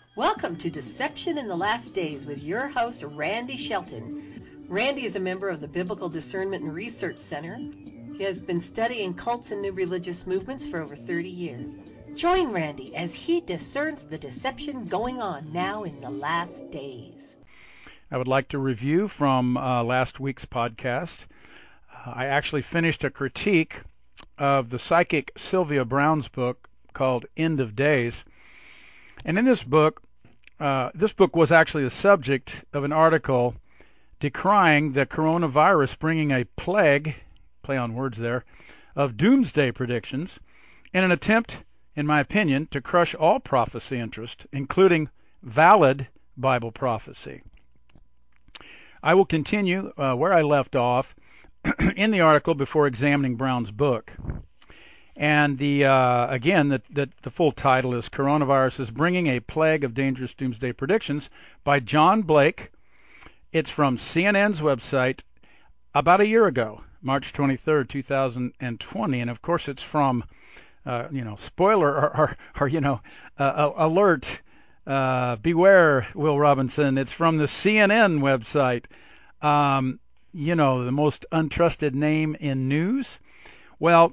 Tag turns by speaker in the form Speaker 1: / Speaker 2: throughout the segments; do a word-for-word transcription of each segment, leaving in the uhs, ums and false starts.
Speaker 1: Welcome to Deception in the Last Days with your host, Randy Shelton. Randy is a member of the Biblical Discernment and Research Center. He has been studying cults and new religious movements for over thirty years. Join Randy as he discerns the deception going on now in the last days.
Speaker 2: I would like to review from uh, last week's podcast. Uh, I actually finished a critique of the psychic Sylvia Browne's book called End of Days. And in this book, uh, this book was actually the subject of an article decrying the coronavirus bringing a plague, play on words there, of doomsday predictions in an attempt, in my opinion, to crush all prophecy interest, including valid Bible prophecy. I will continue uh, where I left off in the article before examining Browne's book. And the uh, again, the, the, the full title is Coronavirus is Bringing a Plague of Dangerous Doomsday Predictions by John Blake. It's from C N N's website about a year ago, March twenty-third, two thousand twenty. And of course, it's from, uh, you know, spoiler or, or, or you know, uh, alert, uh, beware, Will Robinson. It's from the C N N website. Um, you know, the most untrusted name in news. Well,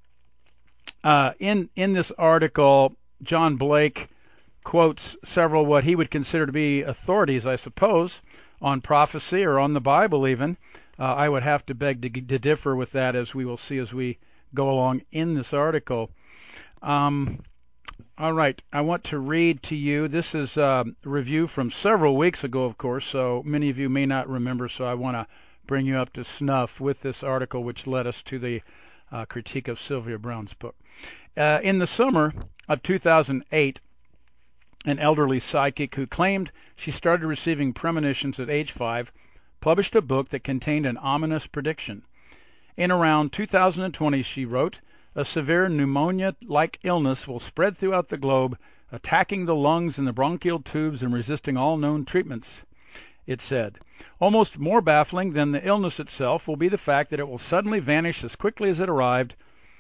Speaker 2: Uh, in in this article, John Blake quotes several what he would consider to be authorities, I suppose, on prophecy or on the Bible even. Uh, I would have to beg to, to differ with that, as we will see as we go along in this article. Um, all right, I want to read to you. This is a review from several weeks ago, of course, so many of you may not remember, so I want to bring you up to snuff with this article, which led us to the Uh, critique of Sylvia Browne's book. Uh, in the summer of two thousand eight, an elderly psychic who claimed she started receiving premonitions at age five published a book that contained an ominous prediction. In around two thousand twenty, she wrote, a severe pneumonia-like illness will spread throughout the globe, attacking the lungs and the bronchial tubes and resisting all known treatments. It said, almost more baffling than the illness itself will be the fact that it will suddenly vanish as quickly as it arrived,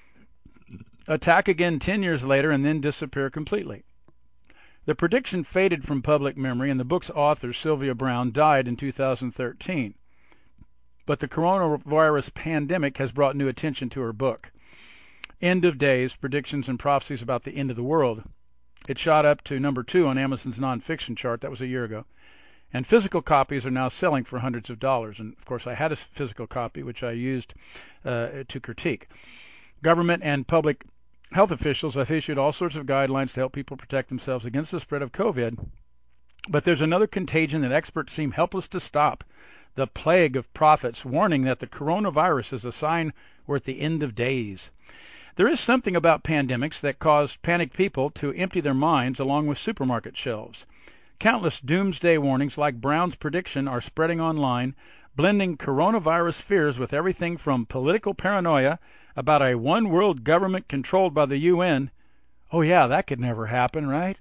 Speaker 2: attack again ten years later, and then disappear completely. The prediction faded from public memory, and the book's author, Sylvia Browne, died in two thousand thirteen. But the coronavirus pandemic has brought new attention to her book. End of Days, Predictions and Prophecies About the End of the World. It shot up to number two on Amazon's nonfiction chart. That was a year ago. And physical copies are now selling for hundreds of dollars. And, of course, I had a physical copy, which I used uh, to critique. Government and public health officials have issued all sorts of guidelines to help people protect themselves against the spread of COVID. But there's another contagion that experts seem helpless to stop, the plague of prophets warning that the coronavirus is a sign we're at the end of days. There is something about pandemics that cause panicked people to empty their minds along with supermarket shelves. Countless doomsday warnings like Browne's prediction are spreading online, blending coronavirus fears with everything from political paranoia about a one-world government controlled by the U N, oh yeah, that could never happen, right?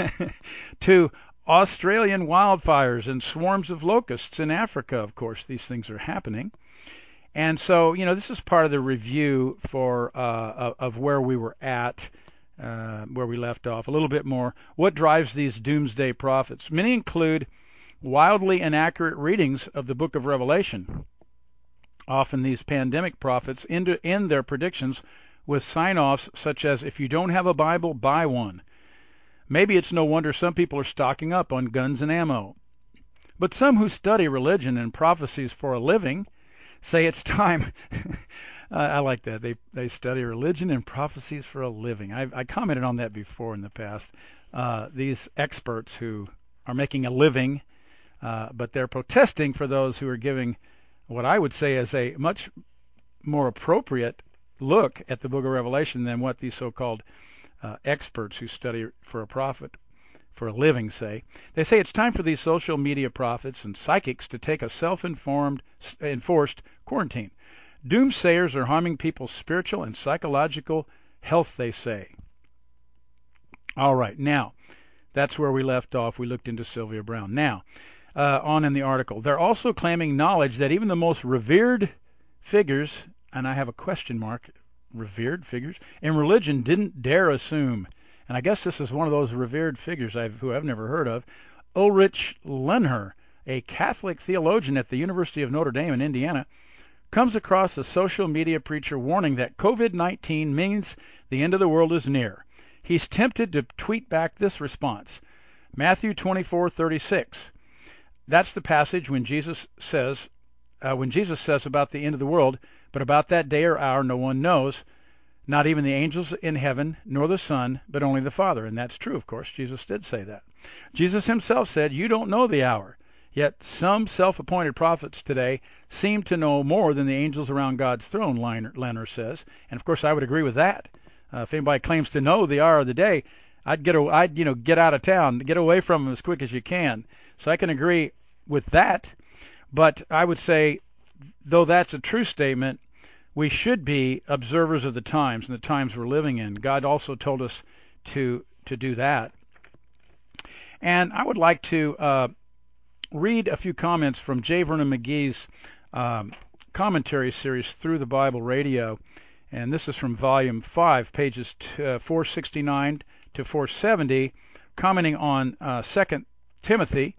Speaker 2: to Australian wildfires and swarms of locusts in Africa. Of course, these things are happening. And so, you know, this is part of the review for uh, of where we were at. Uh, where we left off, a little bit more. What drives these doomsday prophets? Many include wildly inaccurate readings of the book of Revelation. Often these pandemic prophets end, end their predictions with sign-offs such as, if you don't have a Bible, buy one. Maybe it's no wonder some people are stocking up on guns and ammo. But some who study religion and prophecies for a living say it's time... Uh, I like that. They they study religion and prophecies for a living. I, I commented on that before in the past. Uh, these experts who are making a living, uh, but they're protesting for those who are giving what I would say is a much more appropriate look at the book of Revelation than what these so-called uh, experts who study for a profit, for a living say. They say it's time for these social media prophets and psychics to take a self-informed, enforced quarantine. Doomsayers are harming people's spiritual and psychological health, they say. All right, now, that's where we left off. We looked into Sylvia Browne. Now, uh, on in the article, they're also claiming knowledge that even the most revered figures, and I have a question mark, revered figures, in religion didn't dare assume and I guess this is one of those revered figures I've, who I've never heard of, Ulrich Lenher, a Catholic theologian at the University of Notre Dame in Indiana, comes across a social media preacher warning that COVID nineteen means the end of the world is near. He's tempted to tweet back this response. Matthew twenty-four thirty-six. That's the passage when Jesus says, uh, when Jesus says about the end of the world, but about that day or hour no one knows, not even the angels in heaven, nor the Son, but only the Father. And that's true, of course. Jesus did say that. Jesus himself said, you don't know the hour. Yet some self-appointed prophets today seem to know more than the angels around God's throne, Lenner says. And of course, I would agree with that. Uh, if anybody claims to know the hour of the day, I'd get, a, I'd you know, get out of town, get away from them as quick as you can. So I can agree with that. But I would say, though that's a true statement, we should be observers of the times and the times we're living in. God also told us to to do that. And I would like to uh, read a few comments from J. Vernon McGee's um, commentary series Through the Bible Radio. And this is from Volume five, pages t- uh, four sixty-nine to four seventy, commenting on uh, Second Timothy,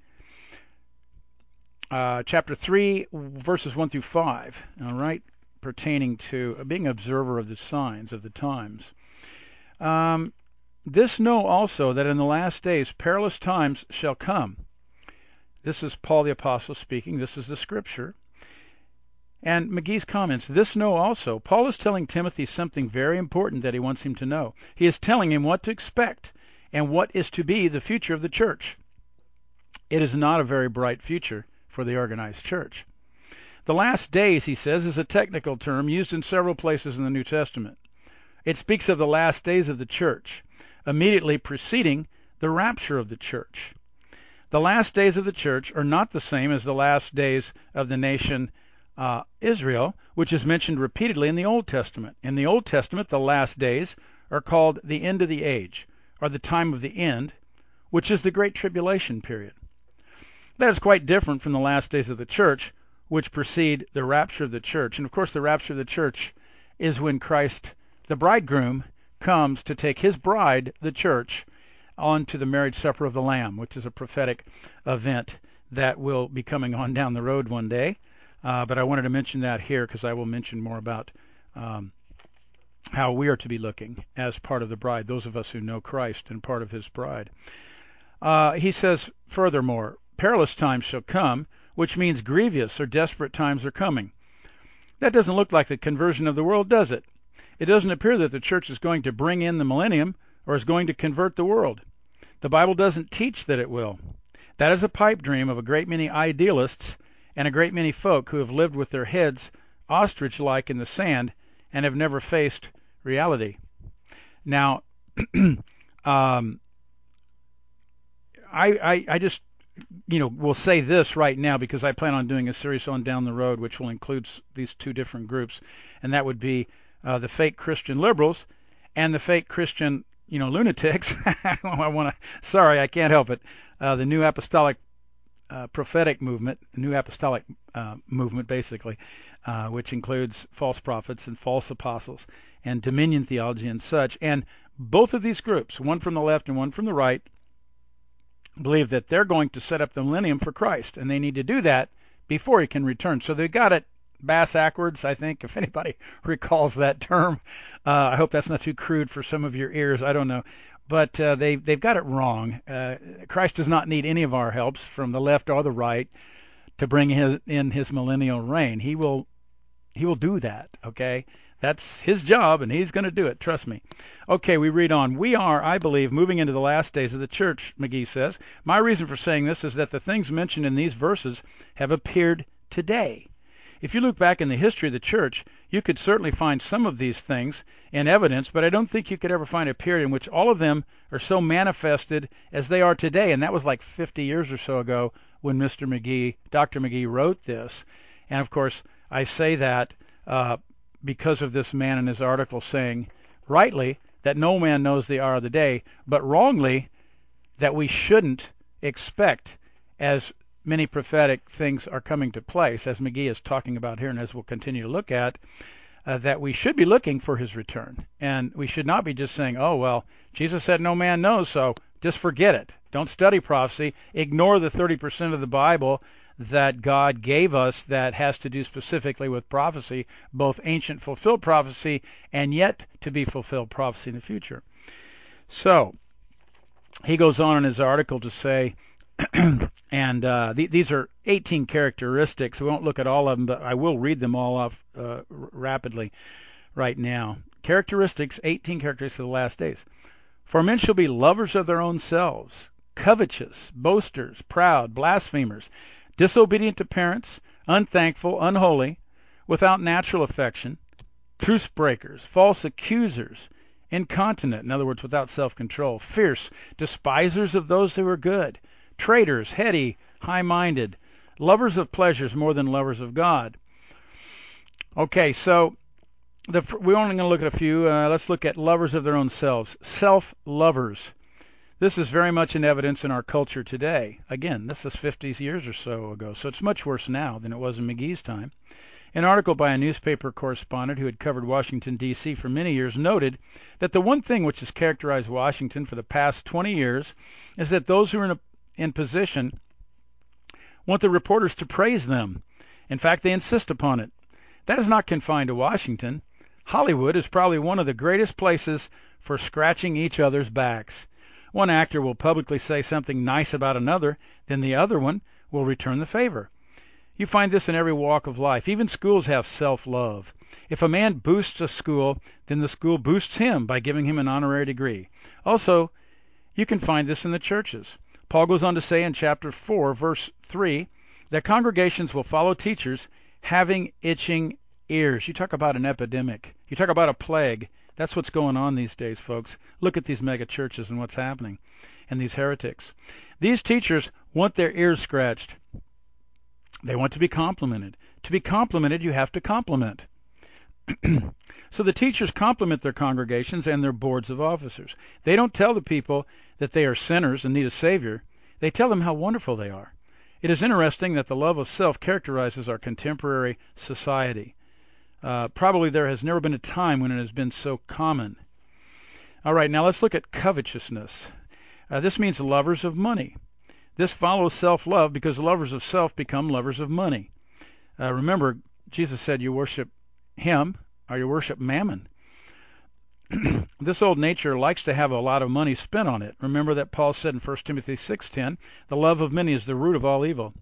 Speaker 2: uh, chapter three, verses one through five, all right, pertaining to being an observer of the signs of the times. Um, this know also that in the last days perilous times shall come. This is Paul the Apostle speaking. This is the Scripture. And McGee's comments, this know also. Paul is telling Timothy something very important that he wants him to know. He is telling him what to expect and what is to be the future of the church. It is not a very bright future for the organized church. The last days, he says, is a technical term used in several places in the New Testament. It speaks of the last days of the church, immediately preceding the rapture of the church. The last days of the church are not the same as the last days of the nation uh, Israel, which is mentioned repeatedly in the Old Testament. In the Old Testament, the last days are called the end of the age, or the time of the end, which is the Great Tribulation period. That is quite different from the last days of the church, which precede the rapture of the church. And of course, the rapture of the church is when Christ, the bridegroom, comes to take his bride, the church, on to the marriage supper of the Lamb, which is a prophetic event that will be coming on down the road one day. Uh, but I wanted to mention that here because I will mention more about um, how we are to be looking as part of the bride, those of us who know Christ and part of his bride. Uh, he says, furthermore, perilous times shall come, which means grievous or desperate times are coming. That doesn't look like the conversion of the world, does it? It doesn't appear that the church is going to bring in the millennium or is going to convert the world. The Bible doesn't teach that it will. That is a pipe dream of a great many idealists and a great many folk who have lived with their heads ostrich-like in the sand and have never faced reality. Now, um, I, I, I just, you know, will say this right now because I plan on doing a series on down the road which will include these two different groups, and that would be uh, the fake Christian liberals and the fake Christian, you know, lunatics. I want to, sorry, I can't help it. Uh, the New Apostolic uh, Prophetic Movement, New Apostolic uh, Movement, basically, uh, which includes false prophets and false apostles and dominion theology and such. And both of these groups, one from the left and one from the right, believe that they're going to set up the millennium for Christ, and they need to do that before he can return. So they got it bass-ackwards, I think, if anybody recalls that term. Uh, I hope that's not too crude for some of your ears. I don't know. But uh, they, they've got it wrong. Uh, Christ does not need any of our helps from the left or the right to bring his, in his millennial reign. He will, he will do that, okay? That's his job, and he's going to do it. Trust me. Okay, we read on. We are, I believe, moving into the last days of the church, McGee says. My reason for saying this is that the things mentioned in these verses have appeared today. If you look back in the history of the church, you could certainly find some of these things in evidence, but I don't think you could ever find a period in which all of them are so manifested as they are today. And that was like fifty years or so ago when Mister McGee, Doctor McGee wrote this. And of course, I say that uh, because of this man in his article saying, rightly, that no man knows the hour of the day, but wrongly, that we shouldn't expect as many prophetic things are coming to place, as McGee is talking about here and as we'll continue to look at, uh, that we should be looking for his return. And we should not be just saying, oh, well, Jesus said no man knows, so just forget it. Don't study prophecy. Ignore the thirty percent of the Bible that God gave us that has to do specifically with prophecy, both ancient fulfilled prophecy and yet to be fulfilled prophecy in the future. So he goes on in his article to say, and uh, th- these are eighteen characteristics. We won't look at all of them, but I will read them all off uh, r- rapidly right now. Characteristics, eighteen characteristics of the last days. For men shall be lovers of their own selves, covetous, boasters, proud, blasphemers, disobedient to parents, unthankful, unholy, without natural affection, truce breakers, false accusers, incontinent, in other words, without self-control, fierce, despisers of those who are good, traitors, heady, high-minded, lovers of pleasures more than lovers of God. Okay, so the, we're only going to look at a few. Uh, let's look at lovers of their own selves. Self-lovers. This is very much in evidence in our culture today. Again, this is fifty years or so ago, so it's much worse now than it was in McGee's time. An article by a newspaper correspondent who had covered Washington, D C for many years noted that the one thing which has characterized Washington for the past twenty years is that those who are in, a, in position want the reporters to praise them. In fact, they insist upon it. That is not confined to Washington. Hollywood is probably one of the greatest places for scratching each other's backs. One actor will publicly say something nice about another, then the other one will return the favor. You find this in every walk of life. Even schools have self-love. If a man boosts a school, then the school boosts him by giving him an honorary degree. Also, you can find this in the churches. Paul goes on to say in chapter four, verse three, that congregations will follow teachers having itching ears. You talk about an epidemic. You talk about a plague. That's what's going on these days, folks. Look at these mega churches and what's happening, and these heretics. These teachers want their ears scratched. They want to be complimented. To be complimented, you have to compliment. So the teachers compliment their congregations and their boards of officers. They don't tell the people that they are sinners and need a Savior. They tell them how wonderful they are. It is interesting that the love of self characterizes our contemporary society. Uh, probably there has never been a time when it has been so common. All right, now let's look at covetousness. Uh, this means lovers of money. This follows self-love because lovers of self become lovers of money. Uh, remember, Jesus said you worship him or you worship mammon. This old nature likes to have a lot of money spent on it. Remember that Paul said in First Timothy six ten, the love of many is the root of all evil.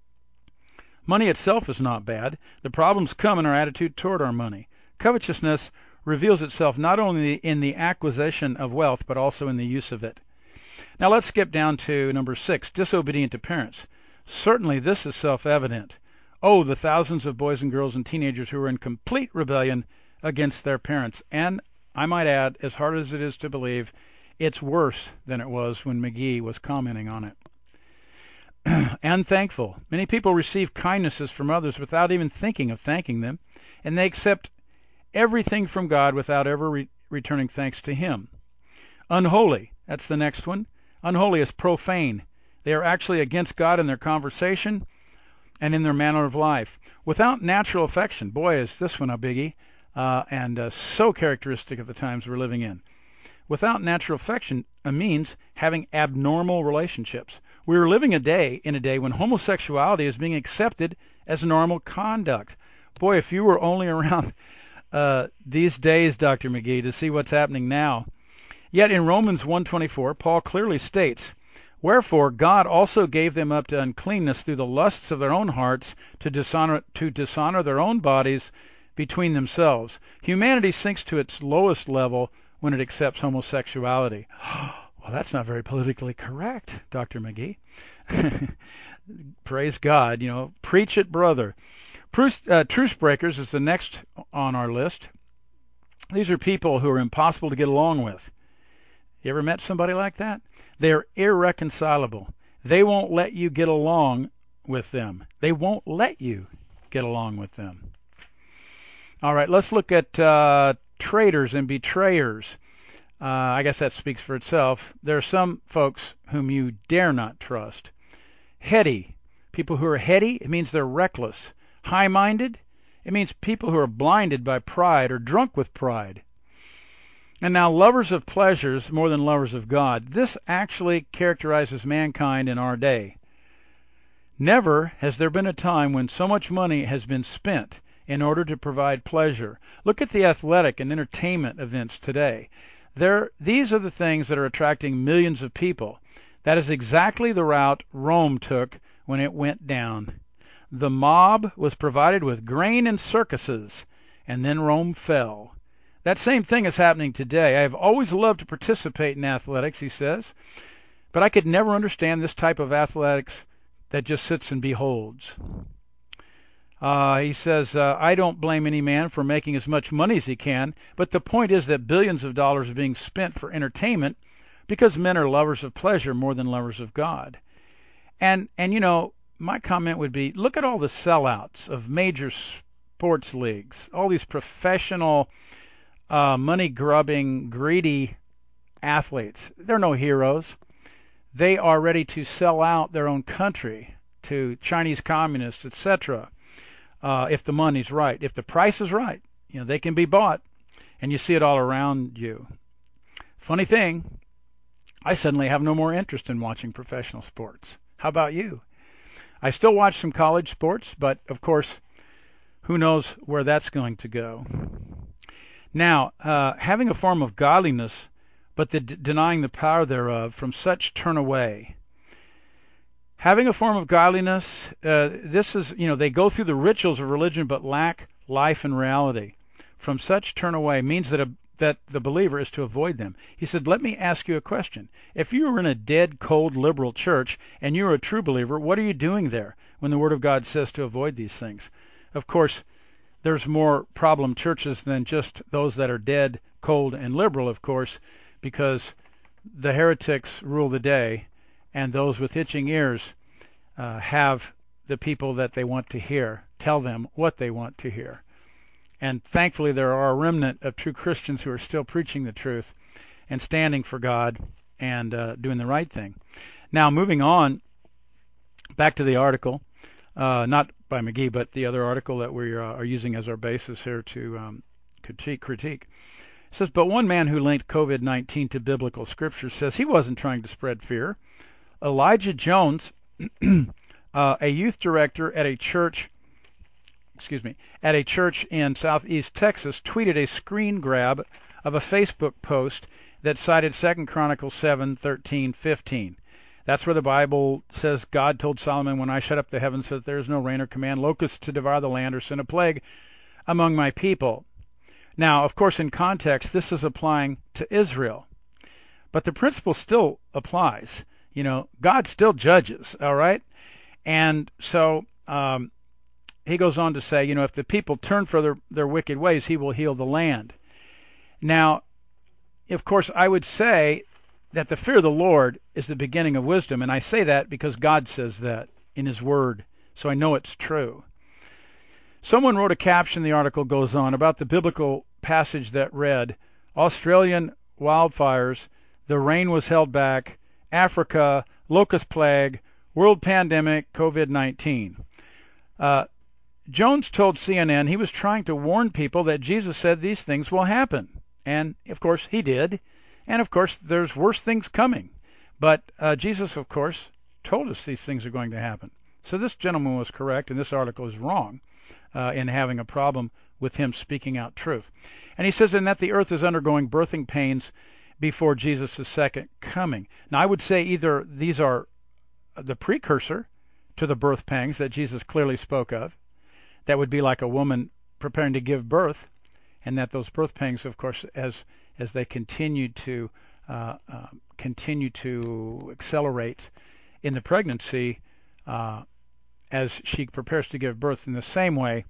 Speaker 2: Money itself is not bad. The problems come in our attitude toward our money. Covetousness reveals itself not only in the acquisition of wealth, but also in the use of it. Now let's skip down to number six, disobedient to parents. Certainly this is self-evident. Oh, the thousands of boys and girls and teenagers who are in complete rebellion against their parents. And I might add, as hard as it is to believe, it's worse than it was when McGee was commenting on it. And thankful. Many people receive kindnesses from others without even thinking of thanking them, and they accept everything from God without ever re- returning thanks to him. Unholy. That's the next one. Unholy is profane. They are actually against God in their conversation and in their manner of life. Without natural affection. Boy, is this one a biggie, uh, and uh, so characteristic of the times we're living in. Without natural affection uh, means having abnormal relationships. We are living a day in a day when homosexuality is being accepted as normal conduct. Boy, if you were only around uh, these days, Doctor McGee, to see what's happening now. Yet in Romans one twenty-four, Paul clearly states, wherefore God also gave them up to uncleanness through the lusts of their own hearts to dishonor, to dishonor their own bodies between themselves. Humanity sinks to its lowest level when it accepts homosexuality. Well, that's not very politically correct, Doctor McGee. Praise God. You know, preach it, brother. Truce, uh, truce breakers is the next on our list. These are people who are impossible to get along with. You ever met somebody like that? They're irreconcilable. They won't let you get along with them. They won't let you get along with them. All right, let's look at uh, traitors and betrayers. Uh, I guess that speaks for itself. There are some folks whom you dare not trust. Heady. People who are heady, it means they're reckless. High-minded, It means people who are blinded by pride or drunk with pride. And now, lovers of pleasures more than lovers of God. This actually characterizes mankind in our day. Never has there been a time when so much money has been spent in order to provide pleasure. Look at the athletic and entertainment events today. There, these are the things that are attracting millions of people. That is exactly the route Rome took when it went down. The mob was provided with grain and circuses, and then Rome fell. That same thing is happening today. I have always loved to participate in athletics, he says, but I could never understand this type of athletics that just sits and beholds. Uh, he says, uh, I don't blame any man for making as much money as he can, but the point is that billions of dollars are being spent for entertainment because men are lovers of pleasure more than lovers of God. And, and you know, my comment would be, look at all the sellouts of major sports leagues, all these professional, uh, money-grubbing, greedy athletes. They're no heroes. They are ready to sell out their own country to Chinese communists, et cetera, uh, if the money's right. If the price is right, you know, they can be bought, and you see it all around you. Funny thing, I suddenly have no more interest in watching professional sports. How about you? I still watch some college sports, but of course, who knows where that's going to go. Now, uh, having a form of godliness, but the d- denying the power thereof, from such turn away. Having a form of godliness, uh, this is, you know, they go through the rituals of religion but lack life and reality. From such turn away means that a, that the believer is to avoid them. He said, let me ask you a question. If you were in a dead, cold, liberal church and you're a true believer, what are you doing there when the Word of God says to avoid these things? Of course, there's more problem churches than just those that are dead, cold, and liberal, of course, because the heretics rule the day, and those with itching ears uh, have the people that they want to hear tell them what they want to hear. And thankfully, there are a remnant of true Christians who are still preaching the truth and standing for God and uh, doing the right thing. Now, moving on, back to the article, uh, not by McGee, but the other article that we uh, are using as our basis here to um, critique. critique. It says, but one man who linked COVID nineteen to biblical scripture says he wasn't trying to spread fear. Elijah Jones, uh, a youth director at a church, excuse me, at a church in southeast Texas, tweeted a screen grab of a Facebook post that cited Second Chronicles seven, thirteen, fifteen. That's where the Bible says God told Solomon, when I shut up the heavens so that there is no rain or command locusts to devour the land or send a plague among my people. Now, of course, in context, this is applying to Israel. But the principle still applies. You know, God still judges, all right? And so um, he goes on to say, you know, if the people turn from their, their wicked ways, he will heal the land. Now, of course, I would say that the fear of the Lord is the beginning of wisdom. And I say that because God says that in his word. So I know it's true. Someone wrote a caption, the article goes on, about the biblical passage that read, Australian wildfires, the rain was held back, Africa, locust plague, world pandemic, COVID nineteen. Uh, Jones told C N N he was trying to warn people that Jesus said these things will happen. And, of course, he did. And, of course, there's worse things coming. But uh, Jesus, of course, told us these things are going to happen. So this gentleman was correct, and this article is wrong uh, in having a problem with him speaking out truth. And he says, and that the earth is undergoing birthing pains before Jesus' second coming. Now, I would say either these are the precursor to the birth pangs that Jesus clearly spoke of. That would be like a woman preparing to give birth, and that those birth pangs, of course, as as they continue to uh, uh, continue to accelerate in the pregnancy, uh, as she prepares to give birth, in the same way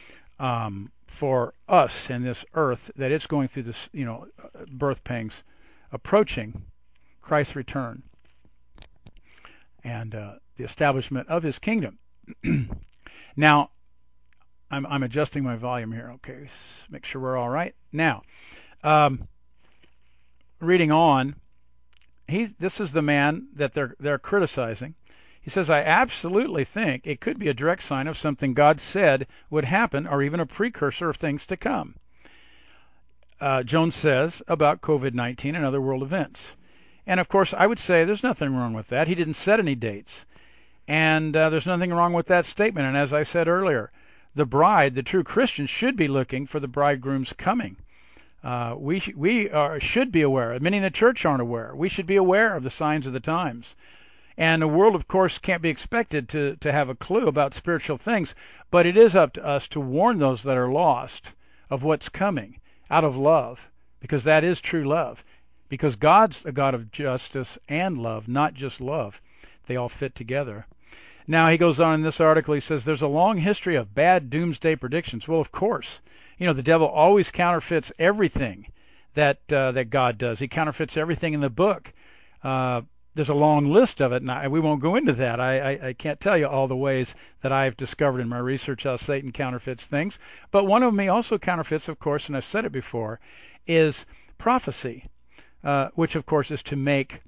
Speaker 2: um, for us in this earth, that it's going through this, you know, birth pangs, approaching Christ's return and uh, the establishment of his kingdom. Now, I'm, I'm adjusting my volume here. Okay, make sure we're all right. Now, um, reading on, he this is the man that they're they're criticizing. He says, I absolutely think it could be a direct sign of something God said would happen, or even a precursor of things to come. Uh, Jones says about COVID nineteen and other world events. And of course, I would say there's nothing wrong with that. He didn't set any dates. And uh, there's nothing wrong with that statement. And as I said earlier, the bride, the true Christian, should be looking for the bridegroom's coming. Uh, we sh- we are, should be aware. Many in the church aren't aware. We should be aware of the signs of the times. And the world, of course, can't be expected to, to have a clue about spiritual things, but it is up to us to warn those that are lost of what's coming out of love, because that is true love. Because God's a God of justice and love, not just love. They all fit together. Now, he goes on in this article, he says, there's a long history of bad doomsday predictions. Well, of course. You know, the devil always counterfeits everything that uh, that God does. He counterfeits everything in the book. Uh, there's a long list of it, and I, we won't go into that. I, I, I can't tell you all the ways that I've discovered in my research how Satan counterfeits things. But one of them he also counterfeits, of course, and I've said it before, is prophecy, uh, which, of course, is to make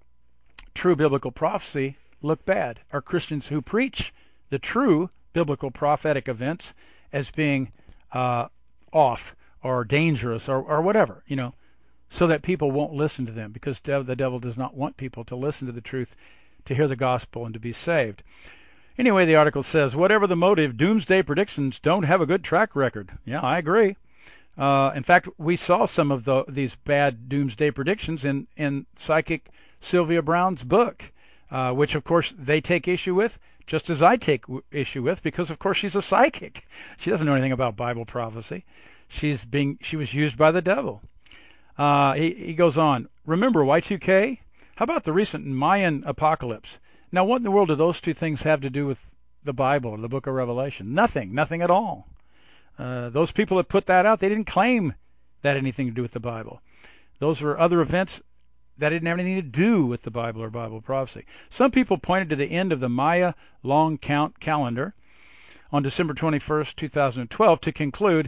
Speaker 2: true biblical prophecy look bad. Are Christians who preach the true biblical prophetic events as being uh, off or dangerous or, or whatever, you know, so that people won't listen to them, because the devil does not want people to listen to the truth, to hear the gospel, and to be saved. Anyway, the article says, whatever the motive, doomsday predictions don't have a good track record. Yeah, I agree. Uh, in fact, we saw some of the, these bad doomsday predictions in, in Psychic Sylvia Browne's book, uh, which, of course, they take issue with, just as I take w- issue with, because, of course, she's a psychic. She doesn't know anything about Bible prophecy. She's being, she was used by the devil. Uh, he, he goes on, remember Y two K? How about the recent Mayan apocalypse? Now, what in the world do those two things have to do with the Bible or the book of Revelation? Nothing, nothing at all. Uh, those people that put that out, they didn't claim that had anything to do with the Bible. Those were other events that didn't have anything to do with the Bible or Bible prophecy. Some people pointed to the end of the Maya long count calendar on December twenty-first, two thousand twelve to conclude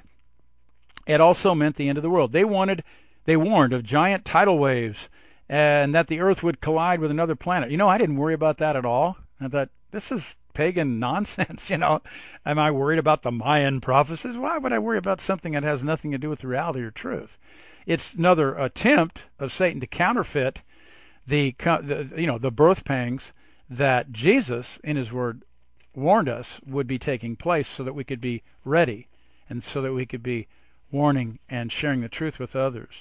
Speaker 2: it also meant the end of the world. They wanted, they warned of giant tidal waves and that the Earth would collide with another planet. You know, I didn't worry about that at all. I thought, this is pagan nonsense, you know. Am I worried about the Mayan prophecies? Why would I worry about something that has nothing to do with reality or truth? It's another attempt of Satan to counterfeit the, the you know, the birth pangs that Jesus, in his word, warned us would be taking place, so that we could be ready and so that we could be warning and sharing the truth with others.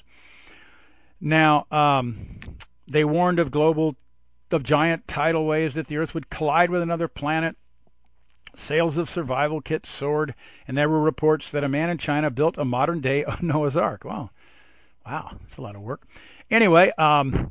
Speaker 2: Now, um, they warned of global, of giant tidal waves, that the Earth would collide with another planet. Sales of survival kits soared, and there were reports that a man in China built a modern-day Noah's Ark. Wow, wow, that's a lot of work. Anyway, um,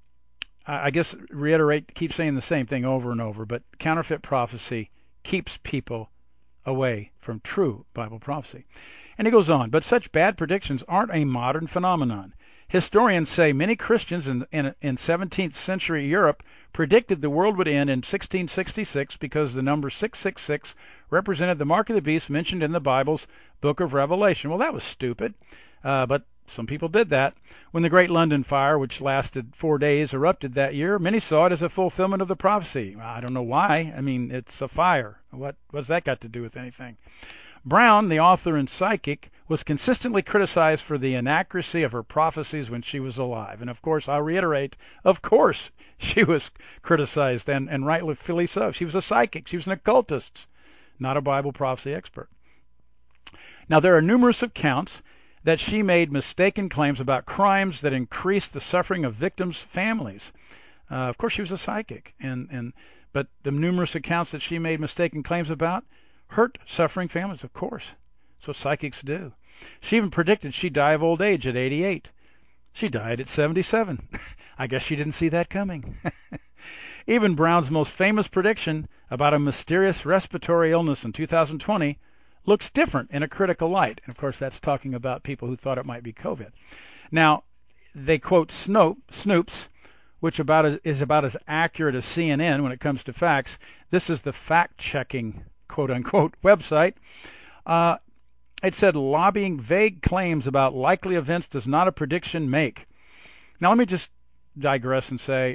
Speaker 2: I guess reiterate, keep saying the same thing over and over, but counterfeit prophecy keeps people away from true Bible prophecy. And he goes on, but such bad predictions aren't a modern phenomenon. Historians say many Christians in, in, in seventeenth century Europe predicted the world would end in sixteen sixty-six because the number six six six represented the mark of the beast mentioned in the Bible's book of Revelation. Well, that was stupid, uh, but some people did that. When the Great London Fire, which lasted four days, erupted that year, many saw it as a fulfillment of the prophecy. I don't know why. I mean, it's a fire. What what's that got to do with anything? Browne, the author and psychic, was consistently criticized for the inaccuracy of her prophecies when she was alive. And of course, I'll reiterate, of course she was criticized, and, and rightfully so. She was a psychic. She was an occultist, not a Bible prophecy expert. Now, there are numerous accounts that she made mistaken claims about crimes that increased the suffering of victims' families. Uh, of course, she was a psychic, and, and but the numerous accounts that she made mistaken claims about hurt suffering families, of course. That's what psychics do. She even predicted she'd die of old age at eighty-eight. She died at seventy-seven. I guess she didn't see that coming. Even Browne's most famous prediction about a mysterious respiratory illness in two thousand twenty looks different in a critical light. And of course, that's talking about people who thought it might be COVID. Now, they quote Snoop, Snoops, which about as, is about as accurate as C N N when it comes to facts. This is the fact-checking, quote-unquote, website. Uh, it said, lobbying vague claims about likely events does not a prediction make. Now, let me just digress and say,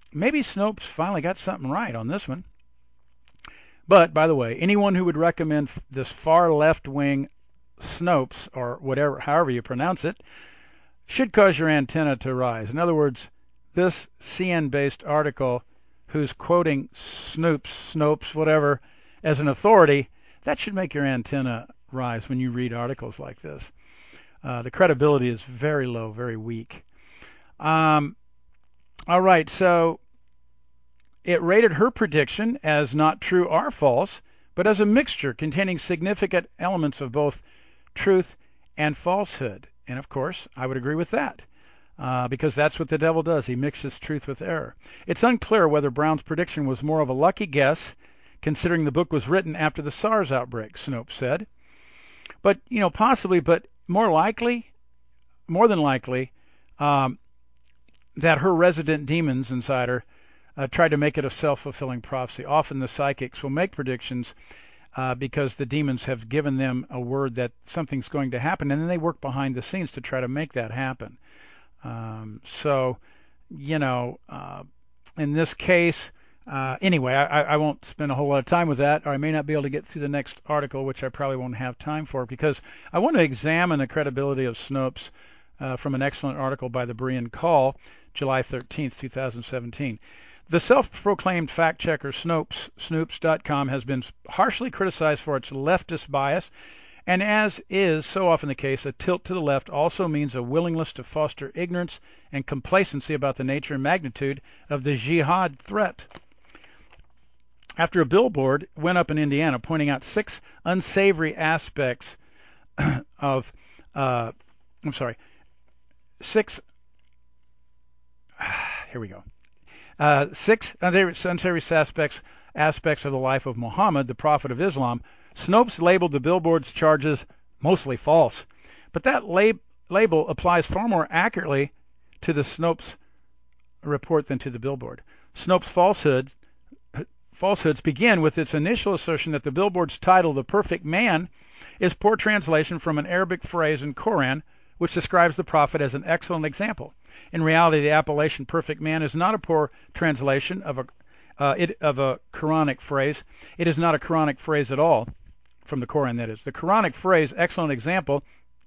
Speaker 2: maybe Snopes finally got something right on this one. But, by the way, anyone who would recommend this far left-wing Snopes, or whatever, however you pronounce it, should cause your antenna to rise. In other words, this C N-based article who's quoting Snopes, Snopes, whatever, as an authority, that should make your antenna rise when you read articles like this. Uh, the credibility is very low, very weak. Um, all right, so it rated her prediction as not true or false, but as a mixture containing significant elements of both truth and falsehood. And of course, I would agree with that, uh, because that's what the devil does. He mixes truth with error. It's unclear whether Brown's prediction was more of a lucky guess, considering the book was written after the SARS outbreak, Snopes said. But, you know, possibly, but more likely, more than likely, um, that her resident demons inside her uh, tried to make it a self-fulfilling prophecy. Often the psychics will make predictions uh, because the demons have given them a word that something's going to happen, and then they work behind the scenes to try to make that happen. Um, so, you know, uh, in this case, uh, anyway, I, I won't spend a whole lot of time with that, or I may not be able to get through the next article, which I probably won't have time for, because I want to examine the credibility of Snopes uh, from an excellent article by the Berean Call, July thirteenth, two thousand seventeen. The self-proclaimed fact-checker Snopes, Snopes dot com, has been harshly criticized for its leftist bias, and as is so often the case, a tilt to the left also means a willingness to foster ignorance and complacency about the nature and magnitude of the jihad threat. After a billboard went up in Indiana pointing out six unsavory aspects of, uh, I'm sorry, six, here we go. Uh, six unsavory aspects, aspects of the life of Muhammad, the prophet of Islam, Snopes labeled the billboard's charges mostly false. But that lab- label applies far more accurately to the Snopes report than to the billboard. Snopes' falsehood, falsehoods begin with its initial assertion that the billboard's title, The Perfect Man, is poor translation from an Arabic phrase in Quran, which describes the prophet as an excellent example. In reality, the appellation perfect man is not a poor translation of a uh, it, of a Quranic phrase. It is not a Quranic phrase at all, from the Quran that is. The Quranic phrase, excellent example,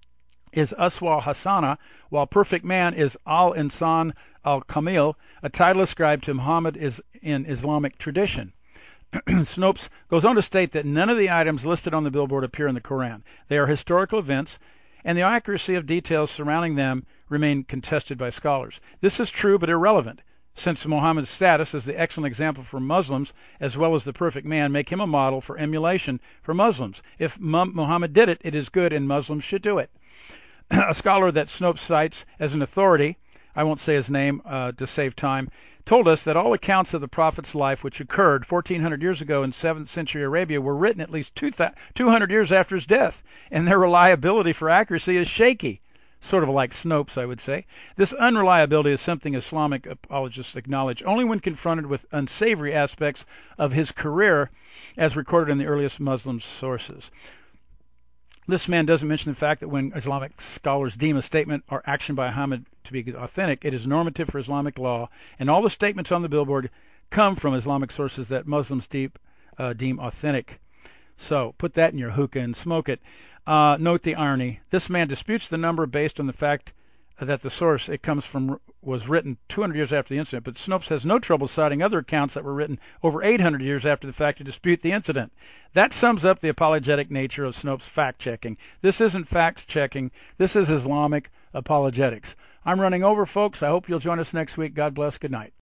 Speaker 2: is Uswa Hasana, while perfect man is Al-Insan Al-Kamil, a title ascribed to Muhammad is in Islamic tradition. Snopes goes on to state that none of the items listed on the billboard appear in the Quran. They are historical events, and the accuracy of details surrounding them remain contested by scholars. This is true but irrelevant, since Muhammad's status as the excellent example for Muslims, as well as the perfect man, make him a model for emulation for Muslims. If Muhammad did it, it is good, and Muslims should do it. A scholar that Snopes cites as an authority, I won't say his name uh, to save time, told us that all accounts of the prophet's life, which occurred fourteen hundred years ago in seventh century Arabia, were written at least two hundred years after his death, and their reliability for accuracy is shaky. Sort of like Snopes, I would say. This unreliability is something Islamic apologists acknowledge only when confronted with unsavory aspects of his career, as recorded in the earliest Muslim sources. This man doesn't mention the fact that when Islamic scholars deem a statement or action by Muhammad to be authentic, it is normative for Islamic law, and all the statements on the billboard come from Islamic sources that Muslims deep, uh, deem authentic. So put that in your hookah and smoke it. Uh, note the irony. This man disputes the number based on the fact that the source it comes from was written two hundred years after the incident, but Snopes has no trouble citing other accounts that were written over eight hundred years after the fact to dispute the incident. That sums up the apologetic nature of Snopes' fact-checking. This isn't fact-checking. This is Islamic apologetics. I'm running over, folks. I hope you'll join us next week. God bless. Good night.